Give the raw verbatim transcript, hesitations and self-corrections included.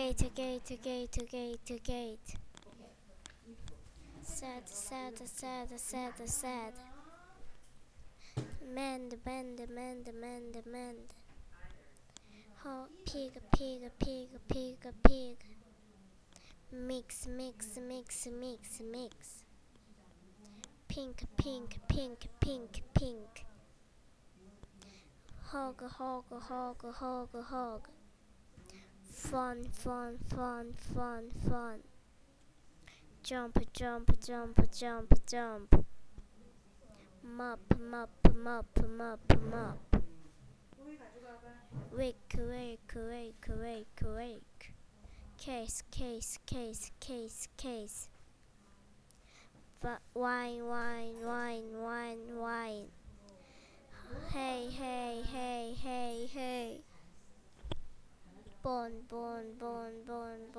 gate, gate, gate, gate, gate. Sad, sad, sad, sad, sad. Mend, mend, mend, mend, mend. Ho, pig, pig, pig, pig, pig. Mix, mix, mix, mix, mix. Pink, pink, pink, pink, pink. Hog, hog, hog, hog, hog. Fun, fun, fun, fun, fun. Jump, jump, jump, jump, jump. Mop, mop, mop, mop, mop. Wake, wake, wake, wake, wake. Case, case, case, case, case. Va- wine, wine, wine, wine, wine. Hey, hey, hey, hey, hey. Bon, bon, bon, bon,